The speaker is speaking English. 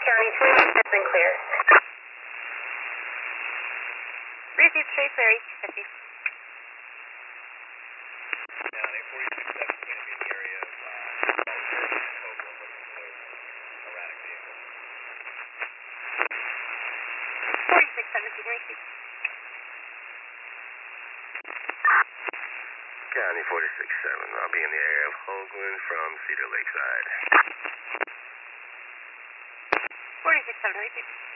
County 26 has been clear. Received Chase Ferry, 250. County 46-7 is going to be in the area of Baltimore and Oakland looking for erratic vehicles. 46-17, received. County 46-7, I'll be in the area of Hoagland from Cedar Lakeside. 46-7, received.